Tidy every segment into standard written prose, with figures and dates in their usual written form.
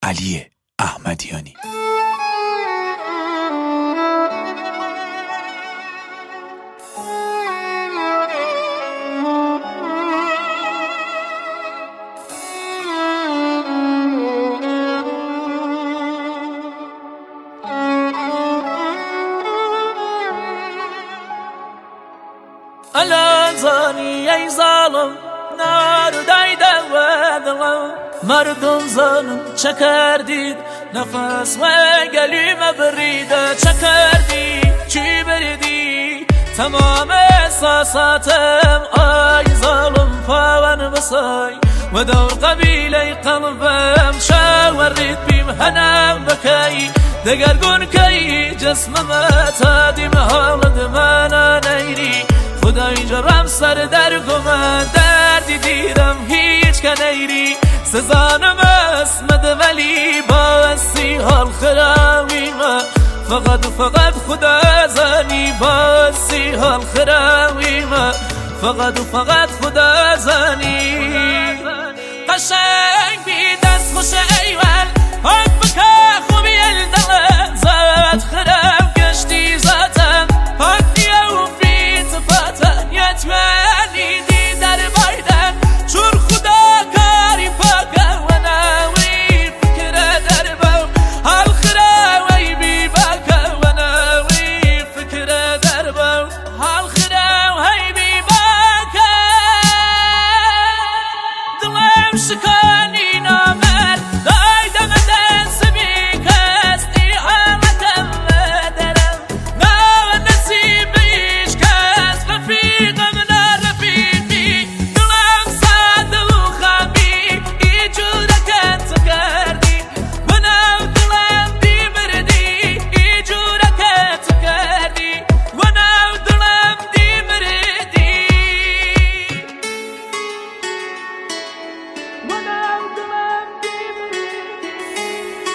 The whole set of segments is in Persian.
علی احمدیانی. الان زانی ای ظالم نار دایده و دلم مردم ظالم چه کردید نفس و گلیم بریده چه کردی چی بریدی تمام احساساتم آی ظالم پاون بسای و دور قبیله قلبم شاورید بیم هنم بکی دگرگون کی جسمم تادیم حالد من نیری خدای جرم سر در گمن دردی دیدم هیچ کنیری سزانم اسمد ولی باسی حال خراویم فقط خدا زنی باسی حال خراویم فقط خدا زنی قشنگ بی دست خوش ایول حب که خوبی الدل زد خرم گشتی ذاتم پاکی و فیت فاتن یتمنی دی در بایدن چون خدا کاری پاکه و نوی فکر در باو حال خراوی بی باکه و نوی فکر در باو حال خراوی بی باکه دلم شکانی نامر دایدم دست بی کستی حالتم درم نو نصیب ایش کس رفیقم نرفیقی دلم ساد و خمی ای جورکت کردی و نو دلم دی بردی ای جورکت کردی و نو دلم دی بردی و نو دلم دی بردی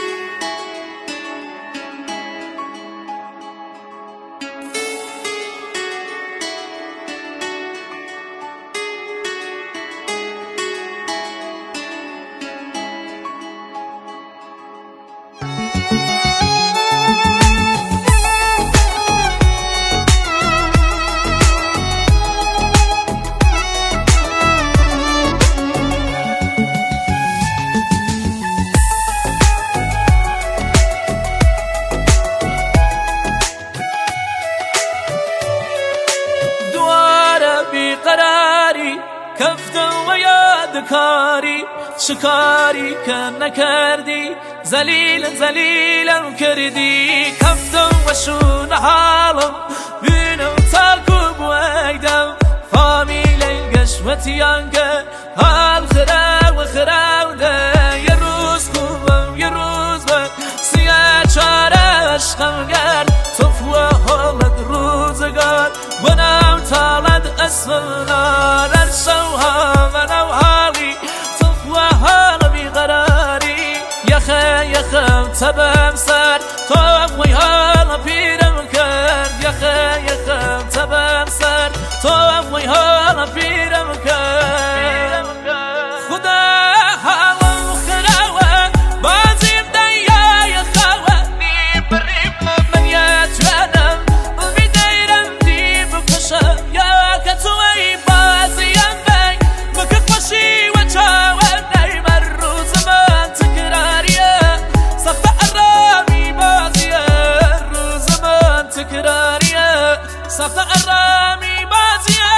دواره بیقراری کفتم و یادکاری شکاری که نکردی زلیلم کردی کفتم و شون حالم بینم تاکو بویدم فامیل گشمتیان که حال خراوده یه روز خوبم یه روز بد سیاه چاره عشقم گرد تفوه حالت روزگار و نو تالد اسمنا لرشوها منو حالی تفوه حال بیقراری یخم تبم سر تو وی حال پیرم کرد یخم تبم سر تو وی حال پیرم کرد خدا حالم خراوه بازیم دیای خواه نیم بریم من یتوانم بیدیرم دی بکشم یا که توی بازیم بی بکه خوشی و چاوه نیم روز من تکراریه سخت ارامی بازیه روز من تکراریه سخت ارامی بازیه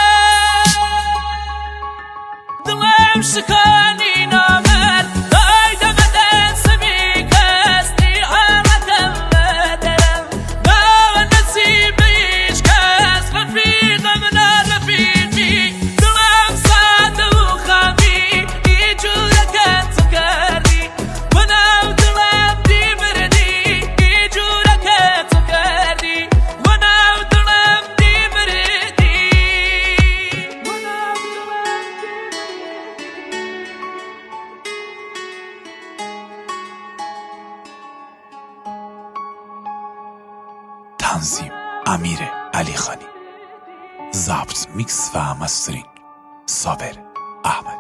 دلم شکانی نامر دایدم دست بی کستی حالتم درم نو نصیب ایش کس رفیقم نرفیقی دلم ساد و خمی ای جورکت کردی و نو دلم دی بردی ای جورکت کردی و نو دلم دی بردی و نو دلم تنظیم امیر علی خانی، ضبط میکس و مسترینگ صابر احمد.